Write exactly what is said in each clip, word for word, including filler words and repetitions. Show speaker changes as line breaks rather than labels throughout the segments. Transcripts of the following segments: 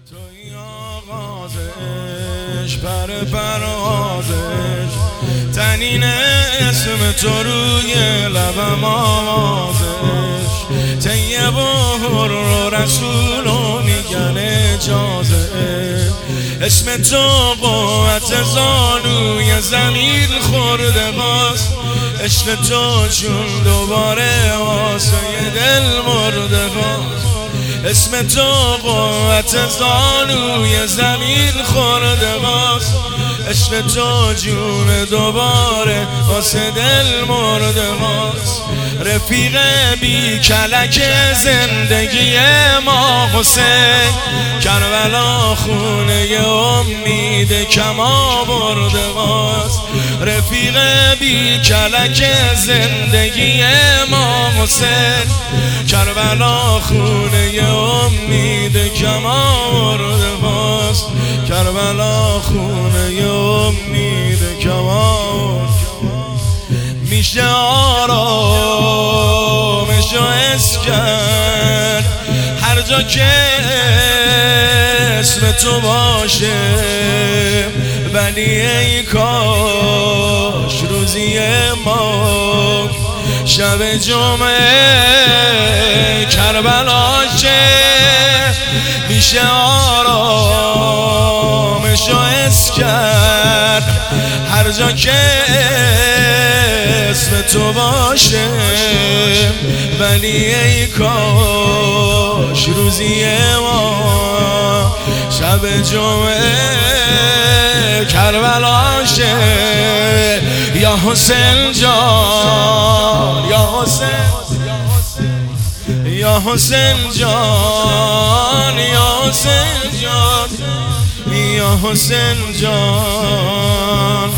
توی آغازش پر پروازش تنین اسم تو روی لبم آوازش طیب و حر و رسول و میگن اجازه اسم تو قوت زانوی زمین خورده باست عشق تو چون دوباره واسه دل مرده باست اسم تو قوت زانوی زمین خورده باست عشق تو جون دوباره واسه دل مرده باست رفیق بی کلک زندگی ما حسین کربلا خونه امید کما برده باست رفیق بی کلک زندگی ما حسین کربلا خونه امید کما برده باست کربلا خونه امید کما میشه آرامش و اسکن هر جا که اسم تو باشه ولی ای کاش روزی ما شب جمعه کربلا شه میشه آرامش و اسکن هر جا که اسم تو باشه ولی ای کاش روزی ما شب جمعه کربلا شه یا حسین جان یا حسین یا حسین جان یا حسین جان یا حسین جان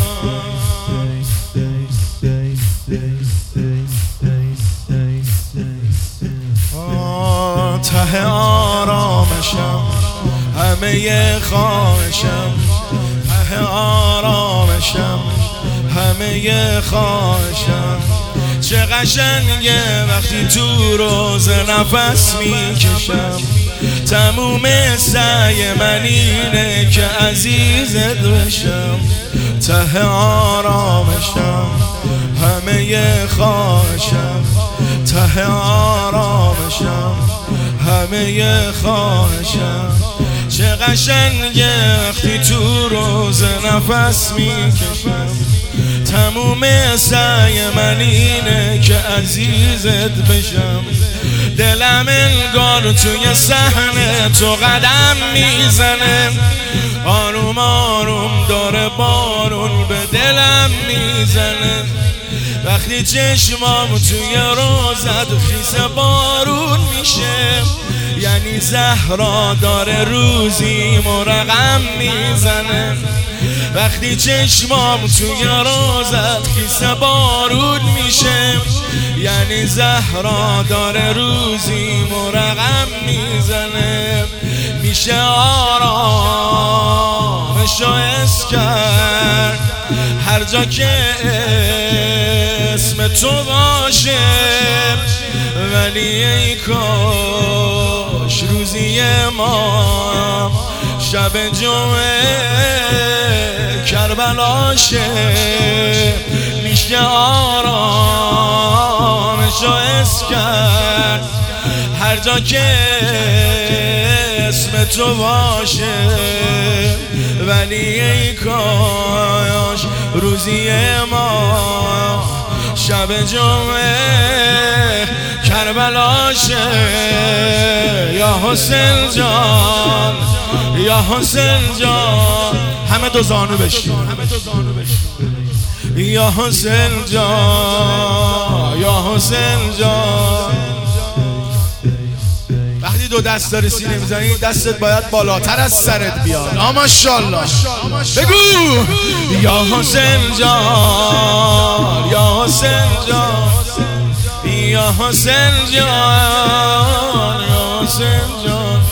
ته آرامشم همه خواهشم ته آرامشم همه خواهشم چه قشنگه وقتی تو روز نفس میکشم تموم سعی من اینه که عزیزت بشم ته آرامشم همه خواهشم ته آرامشم همه خواهشم چه قشنگه وقتی تو روز نفس میکشم تموم سعی من اینه که عزیزت بشم دلم انگار توی صحنه تو قدم میزنه آروم آروم داره بارون به دلم میزنه وقتی چشمام توی روزت خیس بارون میشه یعنی زهرا داره روزی مرقم میزنه وقتی چشمام توی روزت خیس بارون میشه یعنی زهرا داره روزی مرقم میزنه میشه آرامش و اسکن هر جا که اسم تو باشه ولی ای کاش روزی ما شب جمعه کربلا شه میشه آرامش و اسکن هر جا که اسم تو باشه ولی ای کاش روزی ما شب جمعه کربلا شه یا حسین جان یا حسین جان همه دو زانو بشین یا حسین جان یا حسین جان وقتی دو دست داری سینه میزنی دستت باید بالاتر از سرت بیاد ماشاءالله بگو یا حسین جان یا حسین جان یا حسین جان یا حسین جان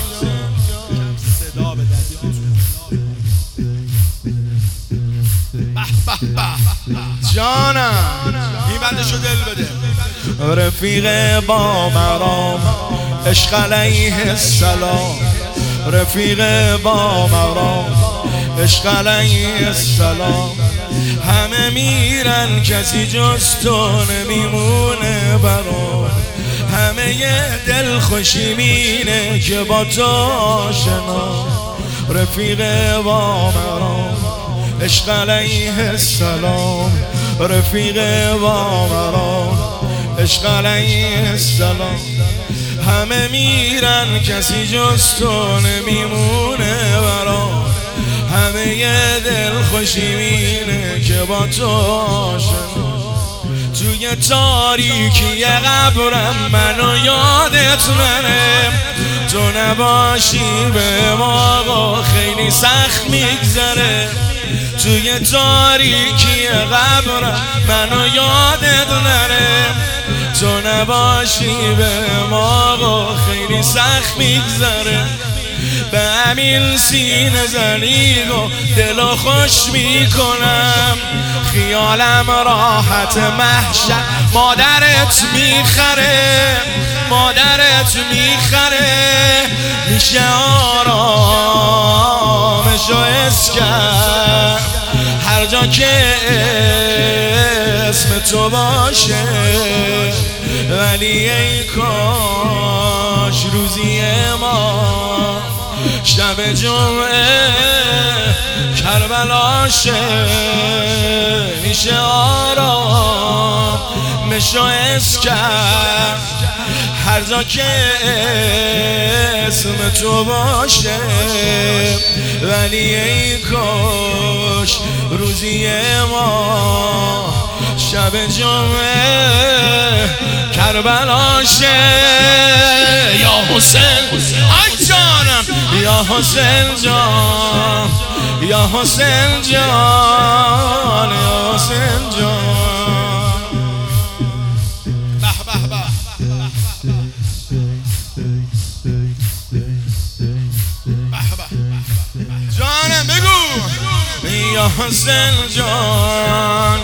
جانم این بندشو دل بده رفیق با مرام عشق علیه السلام رفیق با مرام عشق علیه السلام. همه میرن کسی جز تو نمیمونه برام، همه یه دل خوشی مینه که با تو آشنا. رفیق با مرام عشق علیه السلام، رفیق با مرام عشق علیه السلام. همه میرن کسی جز تو نمیمونه برام، همه یه دل خوشی مینه که با تو آشنا. توی تاریکی قبرم منو یادت نره، تو نباشی به ما خیلی سخت میگذره. توی تاریکی قبرم منو یادت نره، تو نباشی به ما خیلی سخت میگذره. به همین سینه زنیگ و دل و خوش میکنم، خیالم راحت محشر مادرت میخره، مادرت میخره. میشه آرامش و حس کرد هر جا که اسم تو باشه، ولی ای کاش روزی ما شب جمعه کربلاشه. میشه آرام میشه حس کرد هر جا که اسم تو باشه، ولی ای کاش روزی ما شب جمعه کربلاشه. یا حسین ای جانم، یا حسین جان، یا حسین جان، یا حسین جان. به به به جانم بگو، یا حسین جان.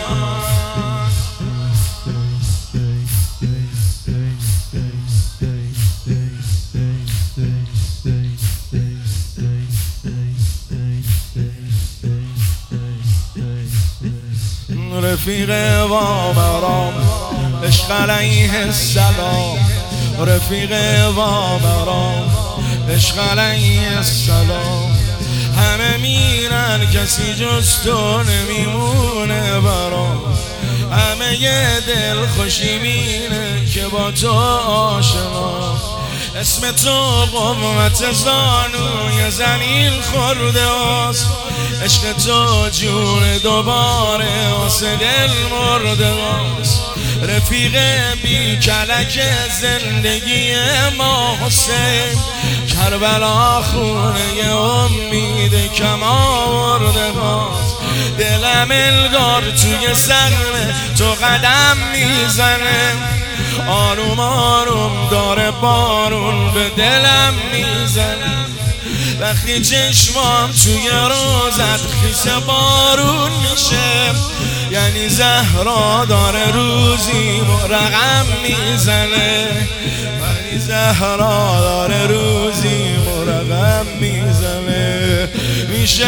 رفیق با مرام عشق علیه السلام، رفیق با مرام عشق علیه السلام. همه میرن کسی جز تو نمیمونه برام، همه یه دل خوشی مینه که با تو آشنا. اسم تو قوت زانوی زمین خورده است، عشق تو جون دوباره واسه دل مرده است. رفیق بی کلک زندگی ما حسین، کربلا خونه امید کم آورده است. دلم انگار توی صحنه تو قدم میزنه، آروم آروم داره بارون به دلم میزنه. وقتی چشمام توی روزت خیس بارون میشه، یعنی زهرا داره روزی رقم میزنه، یعنی زهرا داره روزی رقم میزنه. میشه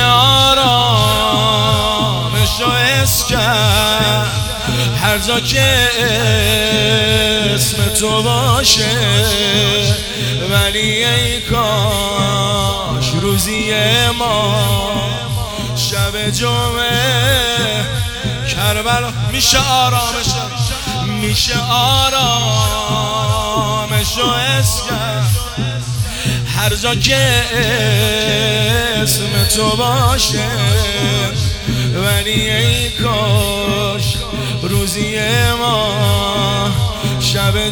آرامش و حس کرد هر جا که اسم تو باشه، ولی ای کاش روزی ما شب جمعه کربلا. میشه آرامش، میشه آرامش و حس کرد هر جا که اسم تو باشه، ولی ای کاش روزی ما شب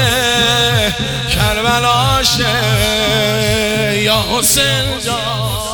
جمعه کربلاشه. یا حسین جان.